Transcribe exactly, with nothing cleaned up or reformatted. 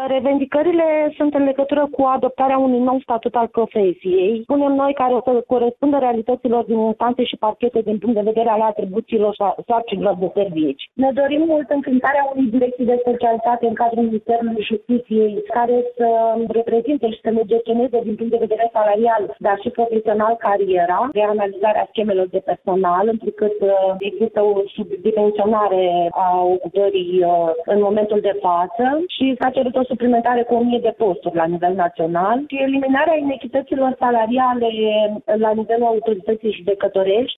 Revendicările sunt în legătură cu adoptarea unui nou statut al profesiei. Spunem noi care o să corespundă realităților din instanțe și parchete din punct de vedere al atribuțiilor și sarcinilor de servici. Ne dorim mult înființarea unei direcții de specialitate în cadrul Ministerului Justiției care să reprezinte și să ne gestioneze din punct de vedere salarial, dar și profesional cariera, reanalizarea schemelor de personal, întrucât există o subdimensionare a ocupării în momentul de față și s-a cerut o suplimentare cu o mie de posturi la nivel național și eliminarea inechităților salariale la nivelul autorității judecătorești.